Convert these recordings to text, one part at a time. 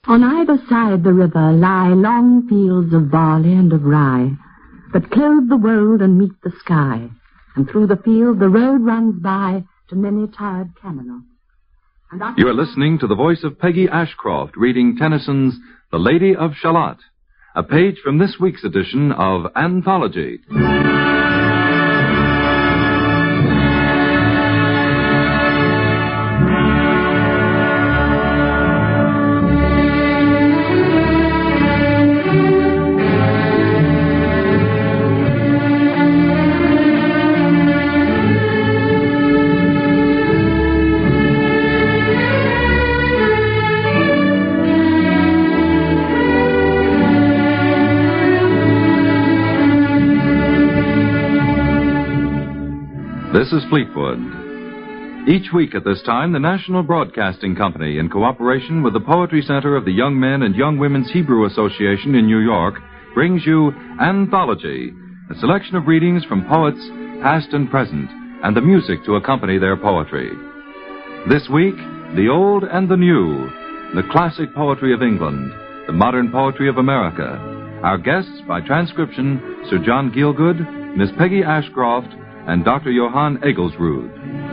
On either side the river lie long fields of barley and of rye, that clothe the wold and meet the sky, and through the field the road runs by to many tired Camelot. You are listening to the voice of Peggy Ashcroft reading Tennyson's The Lady of Shalott, a page from this week's edition of Anthology. This is Fleetwood. Each week at this time, the National Broadcasting Company, in cooperation with the Poetry Center of the Young Men and Young Women's Hebrew Association in New York, brings you Anthology, a selection of readings from poets, past and present, and the music to accompany their poetry. This week, the old and the new, the classic poetry of England, the modern poetry of America. Our guests, by transcription, Sir John Gielgud, Miss Peggy Ashcroft, and Dr. Johann Egglesrud.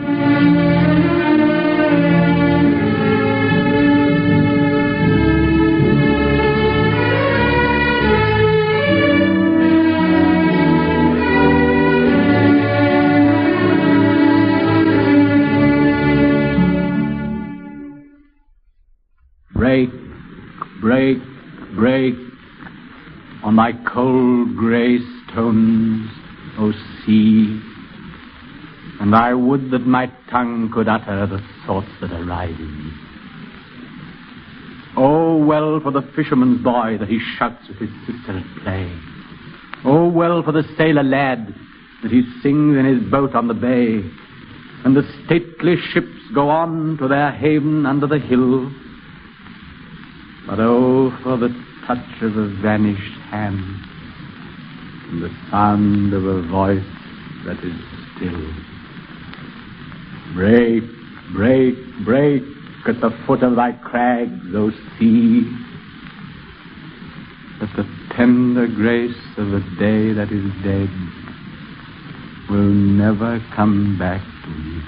Break, break, break on my cold grey stones, O sea. And I would that my tongue could utter the thoughts that arise in me. Oh, well for the fisherman's boy that he shouts with his sister at play. Oh, well for the sailor lad that he sings in his boat on the bay. And the stately ships go on to their haven under the hill. But oh, for the touch of a vanished hand and the sound of a voice that is still. Break, break, break at the foot of thy crags, O sea, that the tender grace of a day that is dead will never come back to me.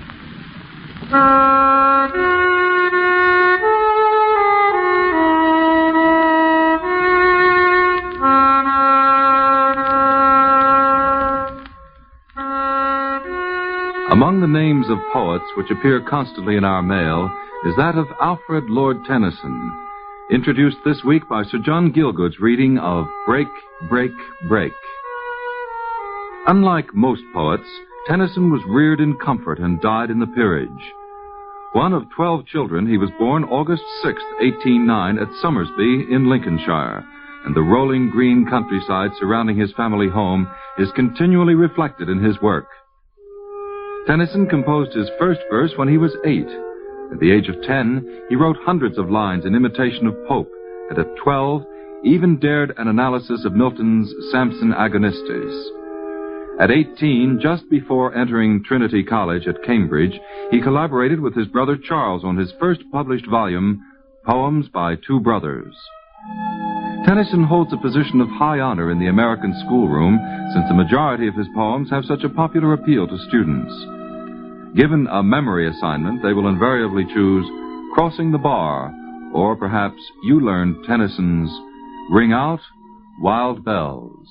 Among the names of poets which appear constantly in our mail is that of Alfred Lord Tennyson, introduced this week by Sir John Gielgud's reading of Break, Break, Break. Unlike most poets, Tennyson was reared in comfort and died in the peerage. One of 12 children, he was born August 6, 1809, at Somersby in Lincolnshire, and the rolling green countryside surrounding his family home is continually reflected in his work. Tennyson composed his first verse when he was 8. At the age of 10, he wrote hundreds of lines in imitation of Pope, and at 12, even dared an analysis of Milton's Samson Agonistes. At 18, just before entering Trinity College at Cambridge, he collaborated with his brother Charles on his first published volume, Poems by Two Brothers. Tennyson holds a position of high honor in the American schoolroom, since the majority of his poems have such a popular appeal to students. Given a memory assignment, they will invariably choose Crossing the Bar, or perhaps you learned Tennyson's Ring Out, Wild Bells.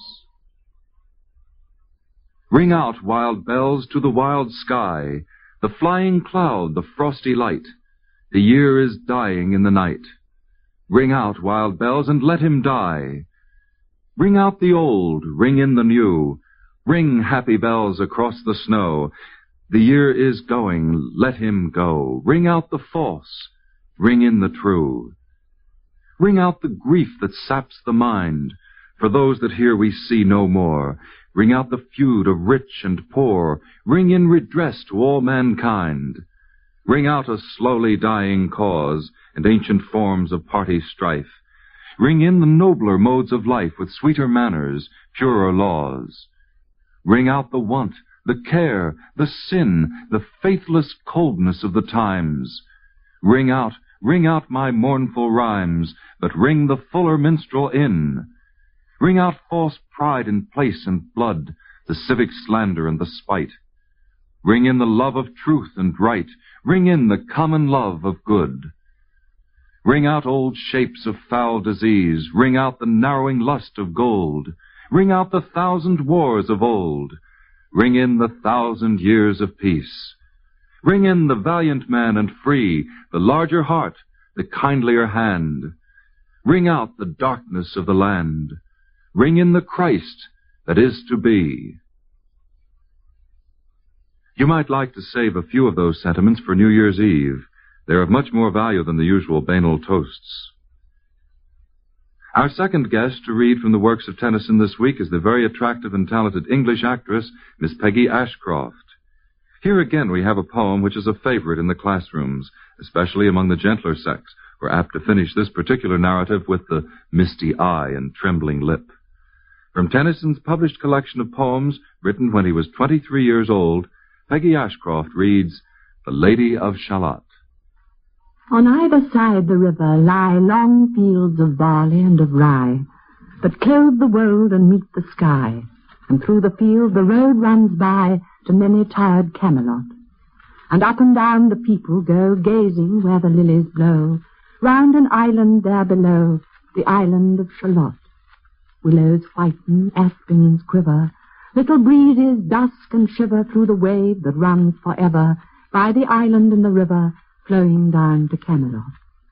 Ring out, wild bells, to the wild sky, the flying cloud, the frosty light. The year is dying in the night. Ring out, wild bells, and let him die. Ring out the old, ring in the new. Ring, happy bells, across the snow. The year is going, let him go. Ring out the false, ring in the true. Ring out the grief that saps the mind. For those that here we see no more. Ring out the feud of rich and poor. Ring in redress to all mankind. Ring out a slowly dying cause and ancient forms of party strife. Ring in the nobler modes of life with sweeter manners, purer laws. Ring out the want, the care, the sin, the faithless coldness of the times. Ring out ring out my mournful rhymes, but ring the fuller minstrel in. Ring out false pride in place and blood, the civic slander and the spite. Ring in the love of truth and right, ring in the common love of good. Ring out old shapes of foul disease, ring out the narrowing lust of gold. Ring out the 1,000 wars of old, ring in the 1,000 years of peace. Ring in the valiant man and free, the larger heart, the kindlier hand. Ring out the darkness of the land, ring in the Christ that is to be. You might like to save a few of those sentiments for New Year's Eve. They're of much more value than the usual banal toasts. Our second guest to read from the works of Tennyson this week is the very attractive and talented English actress, Miss Peggy Ashcroft. Here again we have a poem which is a favorite in the classrooms, especially among the gentler sex, who are apt to finish this particular narrative with the misty eye and trembling lip. From Tennyson's published collection of poems written when he was 23 years old, Peggy Ashcroft reads The Lady of Shalott. On either side the river lie long fields of barley and of rye, that clothe the wold and meet the sky, and through the field the road runs by to many tired Camelot. And up and down the people go, gazing where the lilies blow, round an island there below, the island of Shalott. Willows whiten, aspens quiver, little breezes dusk and shiver through the wave that runs forever by the island and the river, flowing down to Camelot.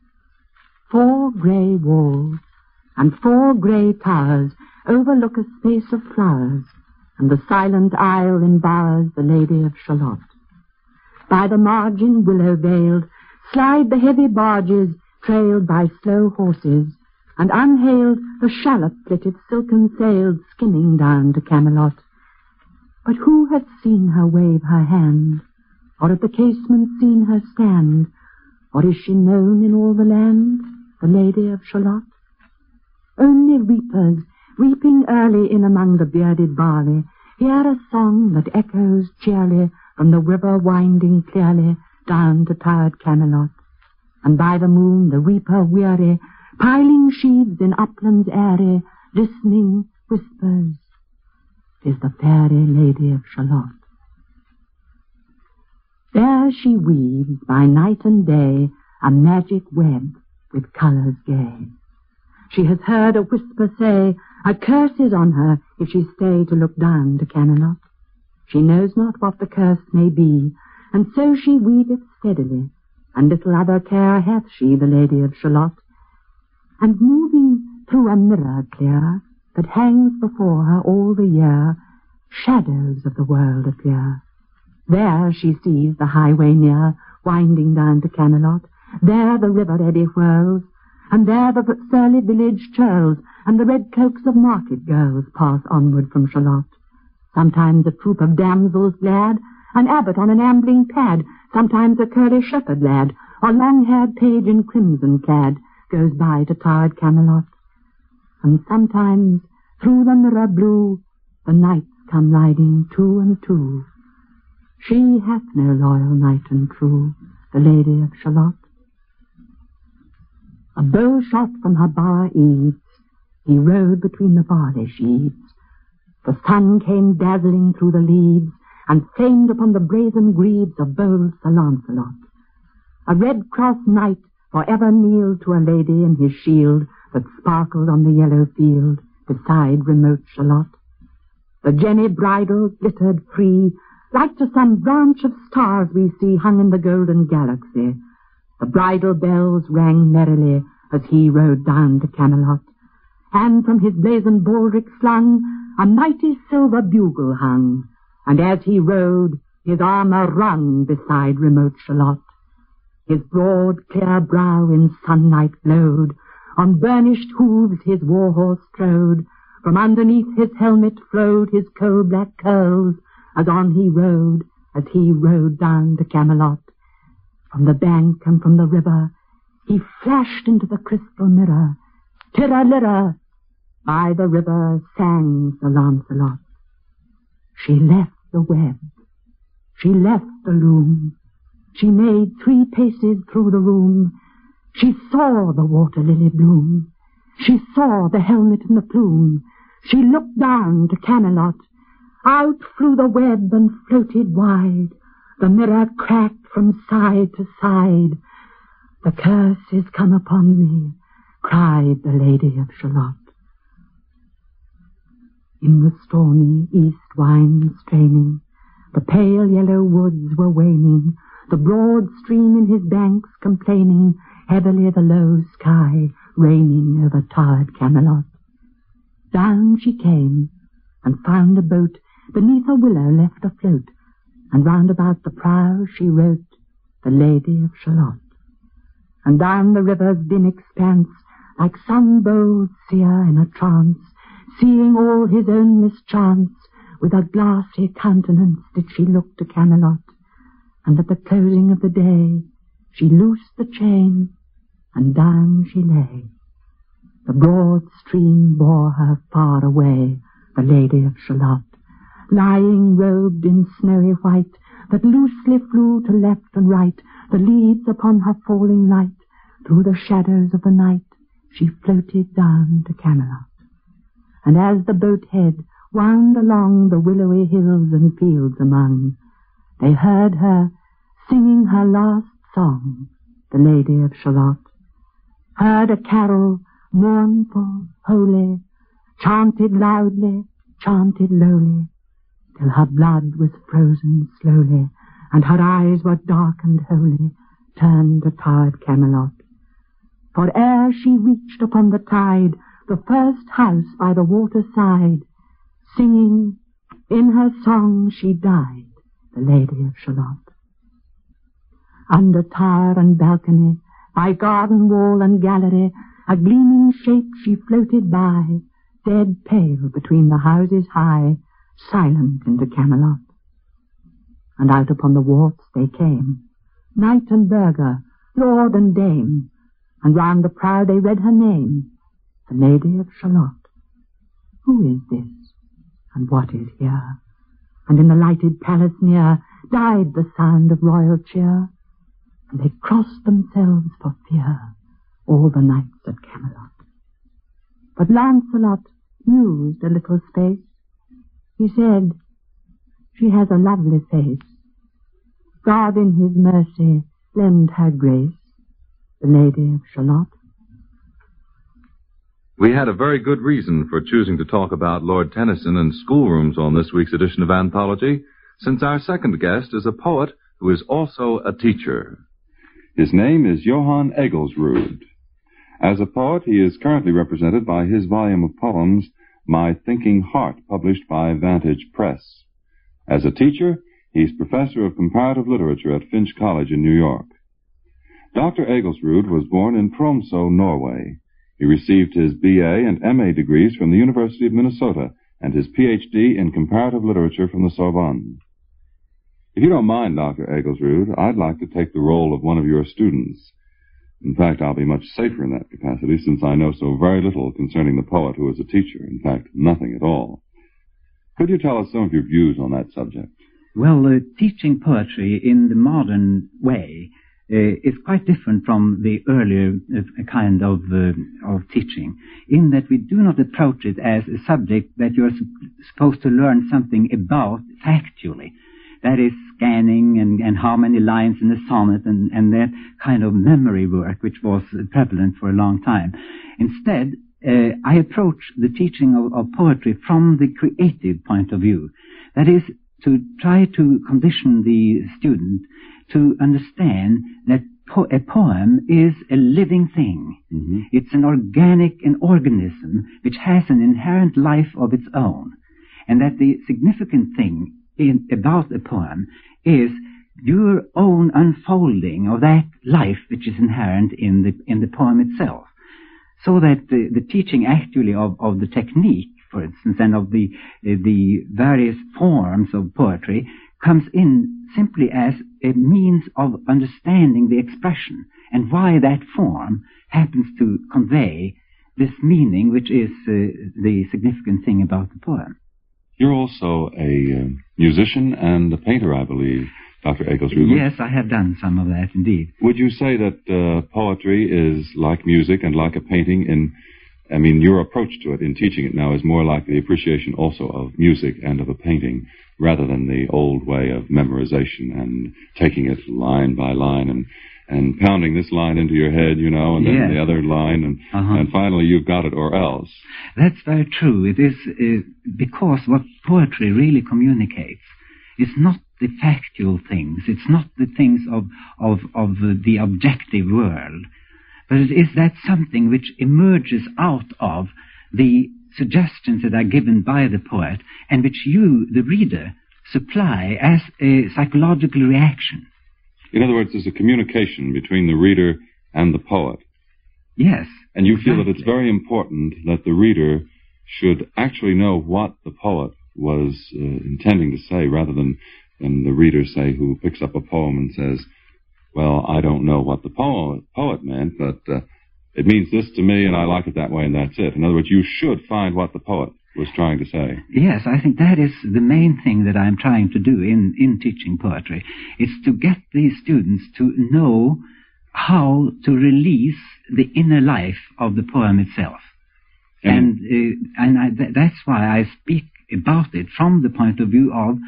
4 grey walls and 4 grey towers overlook a space of flowers, and the silent isle embowers the Lady of Shalott. By the margin, willow-veiled, slide the heavy barges, trailed by slow horses, and unhailed the shallop flitted silken-sailed, skimming down to Camelot. But who hath seen her wave her hand, or at the casement seen her stand? Or is she known in all the land, the Lady of Shalott? Only reapers, reaping early in among the bearded barley, hear a song that echoes cheerly from the river winding clearly down to tired Camelot. And by the moon the reaper weary, piling sheaves in uplands airy, listening whispers, "'Tis the fairy Lady of Shalott." There she weaves by night and day a magic web with colours gay. She has heard a whisper say, a curse is on her if she stay to look down to Camelot. She knows not what the curse may be, and so she weaveth steadily, and little other care hath she, the Lady of Shalott. And moving through a mirror clear that hangs before her all the year, shadows of the world appear. There she sees the highway near, winding down to Camelot. There the river eddy whirls, and there the surly village churls, and the red cloaks of market girls pass onward from Shalott. Sometimes a troop of damsels glad, an abbot on an ambling pad, sometimes a curly shepherd lad, or long-haired page in crimson clad, goes by to tired Camelot. And sometimes, through the mirror blue, the knights come riding 2 and 2. She hath no loyal knight and true, the Lady of Shalott. A bow shot from her bower eaves, he rode between the barley sheaves. The sun came dazzling through the leaves, and flamed upon the brazen greaves of bold Sir Lancelot. A red-cross knight for ever kneeled to a lady in his shield that sparkled on the yellow field beside remote Shalott. The jenny bridle glittered free, like to some branch of stars we see hung in the golden galaxy. The bridle bells rang merrily as he rode down to Camelot, and from his blazoned baldric slung a mighty silver bugle hung, and as he rode his armour rung beside remote Shalott. His broad clear brow in sunlight glowed, on burnished hooves his war-horse strode, from underneath his helmet flowed his coal-black curls, as on he rode down to Camelot. From the bank and from the river he flashed into the crystal mirror. Tirra-lirra, by the river sang Sir Lancelot. She left the web, she left the loom, she made 3 paces through the room, She saw the water lily bloom. She saw the helmet and the plume. She looked down to Camelot. Out flew the web and floated wide. The mirror cracked from side to side. The curse is come upon me, cried the Lady of Shalott. In the stormy east wind straining, the pale yellow woods were waning, the broad stream in his banks complaining, heavily the low sky raining over tired Camelot. Down she came, and found a boat beneath a willow left afloat, and round about the prow she wrote, the Lady of Shalott. And down the river's dim expanse, like some bold seer in a trance, seeing all his own mischance, with a glassy countenance did she look to Camelot, and at the closing of the day she loosed the chain, and down she lay. The broad stream bore her far away, the Lady of Shalott, lying robed in snowy white, that loosely flew to left and right, the leaves upon her falling light. Through the shadows of the night she floated down to Camelot. And as the boat head wound along the willowy hills and fields among, they heard her singing her last song, the Lady of Shalott, heard a carol mournful, holy, chanted loudly, chanted lowly, till her blood was frozen slowly, and her eyes were dark and holy, turned to tired Camelot. For ere she reached upon the tide the first house by the water side, singing, in her song she died, the Lady of Shalott. Under tower and balcony, by garden wall and gallery, a gleaming shape she floated by, dead pale between the houses high, silent into Camelot. And out upon the wharfs they came, knight and burgher, lord and dame, and round the prow they read her name, the Lady of Shalott. Who is this, and what is here? And in the lighted palace near died the sound of royal cheer, and they crossed themselves for fear, all the knights at Camelot. But Lancelot mused a little space. He said, she has a lovely face. God in his mercy lend her grace, the Lady of Shalott. We had a very good reason for choosing to talk about Lord Tennyson and schoolrooms on this week's edition of Anthology, since our second guest is a poet who is also a teacher. His name is Johann Egglesrud. As a poet, he is currently represented by his volume of poems, My Thinking Heart, published by Vantage Press. As a teacher, he's professor of comparative literature at Finch College in New York. Dr. Egglesrud was born in Tromsø, Norway. He received his B.A. and M.A. degrees from the University of Minnesota and his Ph.D. in comparative literature from the Sorbonne. If you don't mind, Dr. Egglesrud, I'd like to take the role of one of your students. In fact, I'll be much safer in that capacity since I know so very little concerning the poet who is a teacher. In fact, nothing at all. Could you tell us some of your views on that subject? Well, teaching poetry in the modern way is quite different from the earlier kind of teaching, in that we do not approach it as a subject that you're supposed to learn something about factually. That is scanning and how many lines in a sonnet and that kind of memory work which was prevalent for a long time. Instead, I approach the teaching of poetry from the creative point of view. That is, to try to condition the student to understand that a poem is a living thing. Mm-hmm. It's an organism which has an inherent life of its own. And that the significant thing about a poem is your own unfolding of that life which is inherent in the poem itself. So that the teaching actually of the technique, for instance, and of the various forms of poetry comes in simply as a means of understanding the expression and why that form happens to convey this meaning which is the significant thing about the poem. You're also a musician and a painter, I believe. Dr. Egglesfield? Yes, I have done some of that, indeed. Would you say that poetry is like music and like a painting your approach to it in teaching it now is more like the appreciation also of music and of a painting rather than the old way of memorization and taking it line by line and pounding this line into your head, and then the other line, and finally you've got it or else. That's very true. It is because what poetry really communicates is not the factual things. It's not the things of the objective world, but it is that something which emerges out of the suggestions that are given by the poet and which you, the reader, supply as a psychological reaction. In other words, there's a communication between the reader and the poet. Yes. And you feel that it's very important that the reader should actually know what the poet was intending to say rather than the reader, say, who picks up a poem and says, well, I don't know what the poet meant, but it means this to me and I like it that way and that's it. In other words, you should find what the poet was trying to say. Yes, I think that is the main thing that I'm trying to do in teaching poetry. It's to get these students to know how to release the inner life of the poem itself. That's why I speak about it from the point of view of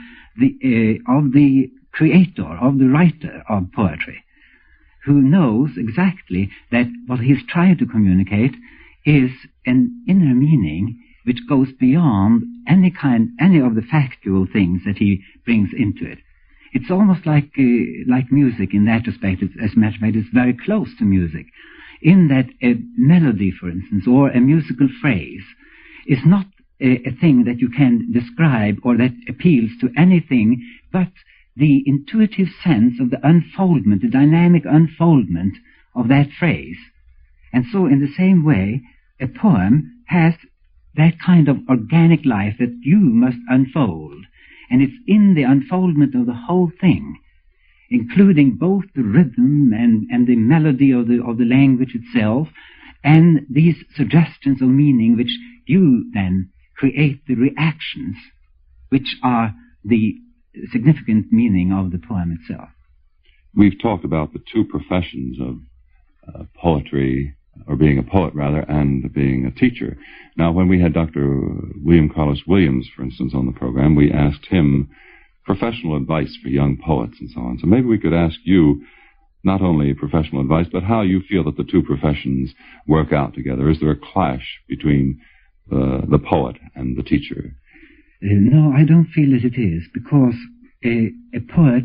the creator, of the writer of poetry, who knows exactly that what he's trying to communicate is an inner meaning which goes beyond any of the factual things that he brings into it. It's almost like music in that respect. As a matter of fact, it's very close to music, in that a melody, for instance, or a musical phrase is not a thing that you can describe or that appeals to anything but the intuitive sense of the unfoldment, the dynamic unfoldment of that phrase. And so in the same way, a poem has that kind of organic life that you must unfold. And it's in the unfoldment of the whole thing, including both the rhythm and the melody of the language itself, and these suggestions of meaning which you then create the reactions which are the significant meaning of the poem itself. We've talked about the two professions of poetry, or being a poet, rather, and being a teacher. Now, when we had Dr. William Carlos Williams, for instance, on the program, we asked him professional advice for young poets and so on. So maybe we could ask you not only professional advice, but how you feel that the two professions work out together. Is there a clash between the poet and the teacher? No, I don't feel that it is, because a poet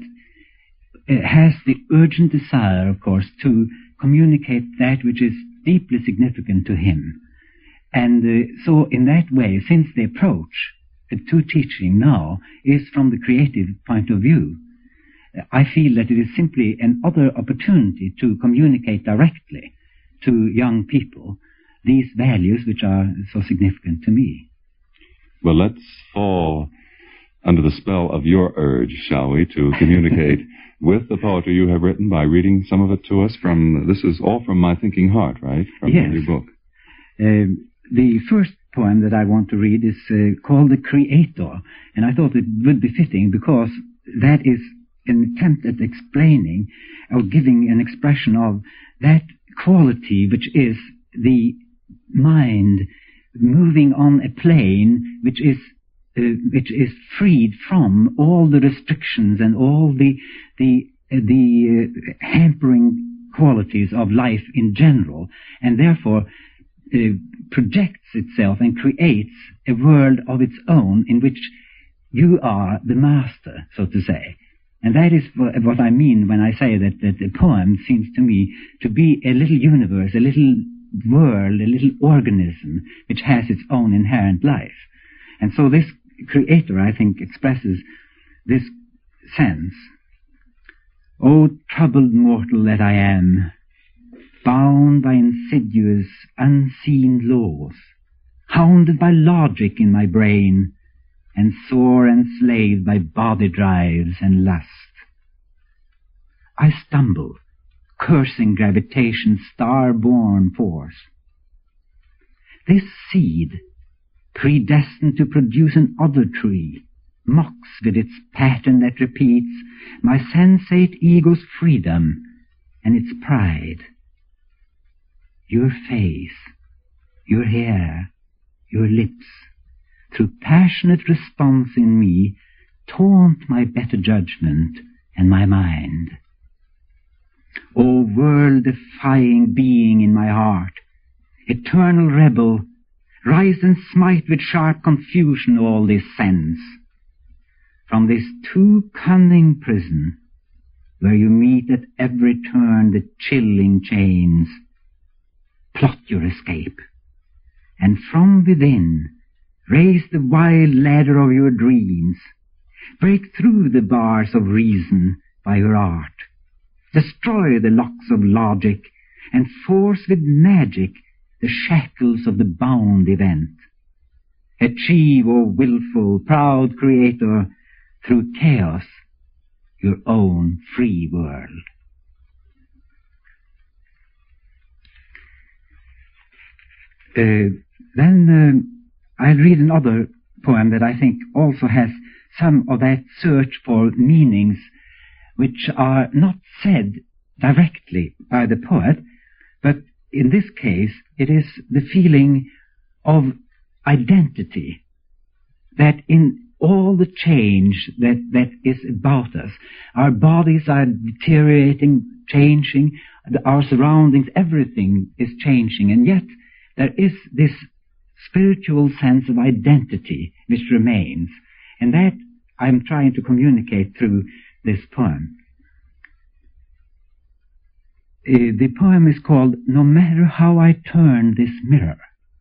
has the urgent desire, of course, to communicate that which is deeply significant to him. And so in that way, since the approach to teaching now is from the creative point of view, I feel that it is simply another opportunity to communicate directly to young people these values which are so significant to me. Well, let's fall under the spell of your urge, shall we, to communicate with the poetry you have written by reading some of it to us from, this is all from My Thinking Heart, right? From yes. Your book. The first poem that I want to read is called The Creator, and I thought it would be fitting because that is an attempt at explaining or giving an expression of that quality which is the mind moving on a plane which is freed from all the restrictions and all the hampering qualities of life in general, and therefore projects itself and creates a world of its own in which you are the master, so to say. And that is what I mean when I say that the poem seems to me to be a little universe, a little world, a little organism which has its own inherent life. And so this Creator, I think, expresses this sense. O troubled mortal that I am, bound by insidious, unseen laws, hounded by logic in my brain, and sore enslaved by body drives and lust. I stumble, cursing gravitation's star-born force. This seed, predestined to produce an other tree, mocks with its pattern that repeats my sensate ego's freedom and its pride. Your face, your hair, your lips, through passionate response in me, taunt my better judgment and my mind. O world-defying being in my heart, eternal rebel, rise and smite with sharp confusion all this sense. From this too cunning prison, where you meet at every turn the chilling chains, plot your escape, and from within raise the wild ladder of your dreams, break through the bars of reason by your art, destroy the locks of logic, and force with magic the shackles of the bound event. Achieve, O willful, proud creator, through chaos, your own free world. Then I'll read another poem that I think also has some of that search for meanings which are not said directly by the poet, but in this case it is the feeling of identity, that in all the change that is about us, our bodies are deteriorating, changing, our surroundings, everything is changing, and yet there is this spiritual sense of identity which remains, and that I'm trying to communicate through this poem. The poem is called No Matter How I Turn This Mirror.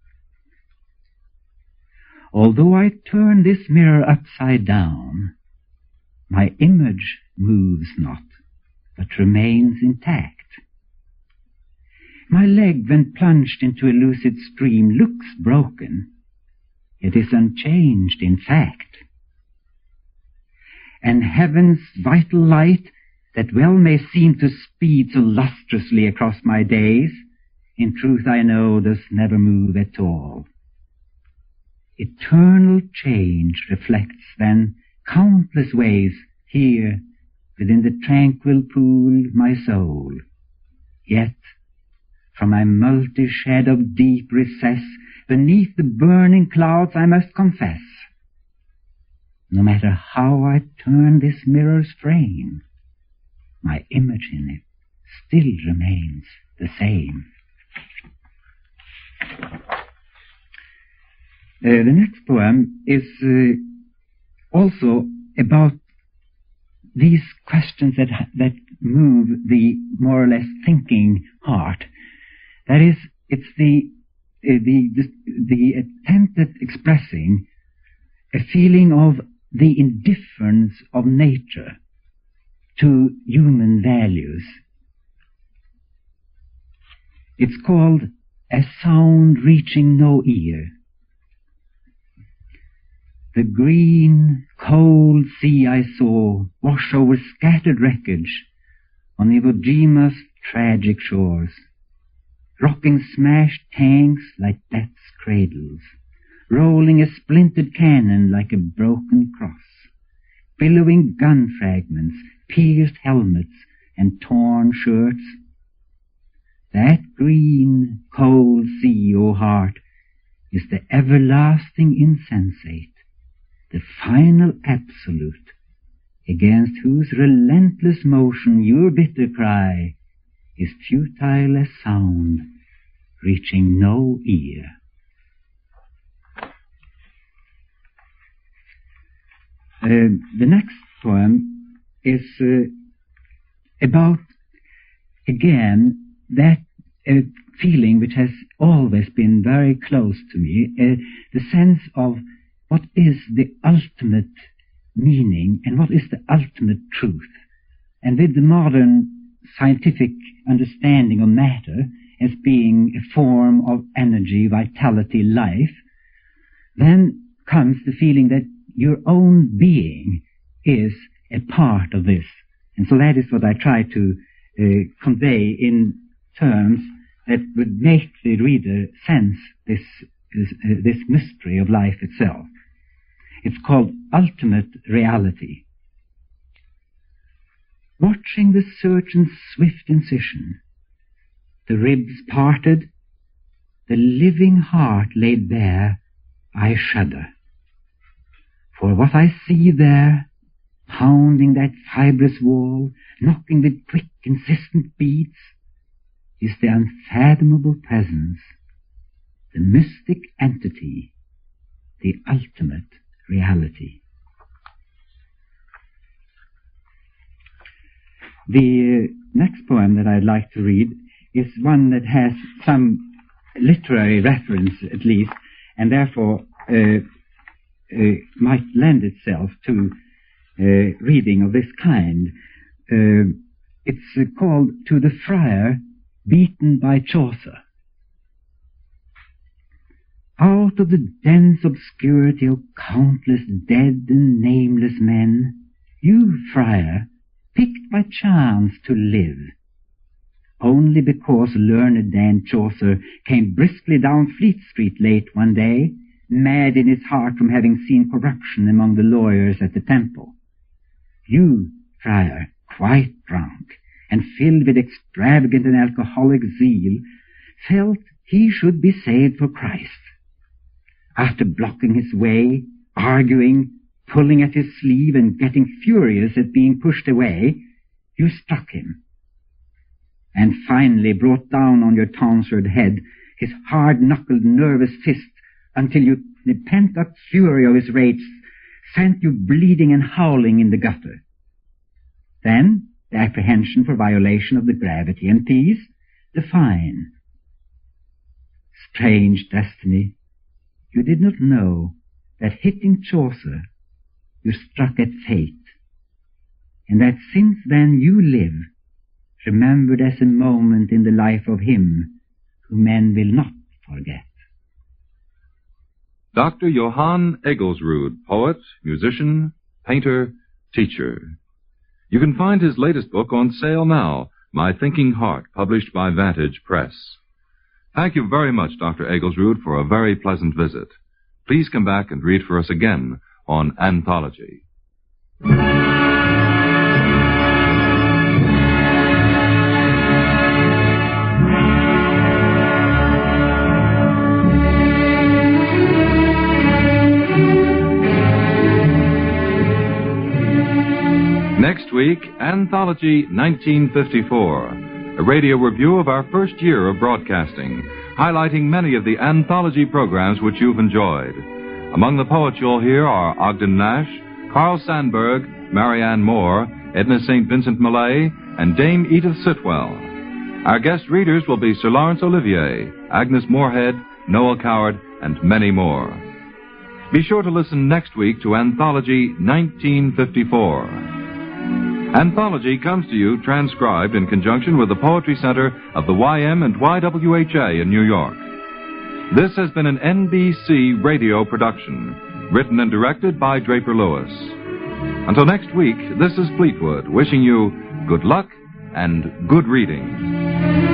Although I turn this mirror upside down, my image moves not, but remains intact. My leg, when plunged into a lucid stream, looks broken, yet is unchanged in fact. And heaven's vital light, that well may seem to speed so lustrously across my days, in truth I know does never move at all. Eternal change reflects then countless ways here within the tranquil pool my soul. Yet from my multi-shed of deep recess, beneath the burning clouds I must confess, no matter how I turn this mirror's frame, my image in it still remains the same. The next poem is also about these questions that move the more or less thinking heart. That is, it's the attempt at expressing a feeling of the indifference of nature to human values. It's called A Sound Reaching No Ear. The green, cold sea I saw wash over scattered wreckage on Iwo Jima's tragic shores, rocking smashed tanks like death's cradles, rolling a splintered cannon like a broken cross, billowing gun fragments, pierced helmets, and torn shirts. That green, cold sea, O heart, is the everlasting insensate, the final absolute, against whose relentless motion your bitter cry is futile as sound, reaching no ear. The next poem is about, again, that feeling which has always been very close to me, the sense of what is the ultimate meaning and what is the ultimate truth. And with the modern scientific understanding of matter as being a form of energy, vitality, life, then comes the feeling that your own being is a part of this. And so that is what I try to convey in terms that would make the reader sense this mystery of life itself. It's called Ultimate Reality. Watching the surgeon's swift incision, the ribs parted, the living heart laid bare, I shudder. For what I see there, pounding that fibrous wall, knocking with quick, insistent beats, is the unfathomable presence, the mystic entity, the ultimate reality. The next poem that I'd like to read is one that has some literary reference, at least, and therefore might lend itself to reading of this kind. It's called To the Friar Beaten by Chaucer. Out of the dense obscurity of countless dead and nameless men, you, friar, picked by chance to live, only because learned Dan Chaucer came briskly down Fleet Street late one day, mad in his heart from having seen corruption among the lawyers at the Temple. You, friar, quite drunk, and filled with extravagant and alcoholic zeal, felt he should be saved for Christ. After blocking his way, arguing, pulling at his sleeve, and getting furious at being pushed away, you struck him, and finally brought down on your tonsured head his hard-knuckled, nervous fist until the pent-up fury of his rage sent you bleeding and howling in the gutter. Then the apprehension for violation of the gravity and peace, the fine. Strange destiny! You did not know that hitting Chaucer, you struck at fate, and that since then you live, remembered as a moment in the life of him who men will not forget. Dr. Johann Egglesrud, poet, musician, painter, teacher. You can find his latest book on sale now, My Thinking Heart, published by Vantage Press. Thank you very much, Dr. Egglesrud, for a very pleasant visit. Please come back and read for us again on Anthology. Next week, Anthology 1954, a radio review of our first year of broadcasting, highlighting many of the anthology programs which you've enjoyed. Among the poets you'll hear are Ogden Nash, Carl Sandburg, Marianne Moore, Edna St. Vincent Millay, and Dame Edith Sitwell. Our guest readers will be Sir Laurence Olivier, Agnes Moorehead, Noel Coward, and many more. Be sure to listen next week to Anthology 1954. Anthology comes to you transcribed in conjunction with the Poetry Center of the YM and YWHA in New York. This has been an NBC radio production, written and directed by Draper Lewis. Until next week, this is Fleetwood wishing you good luck and good reading.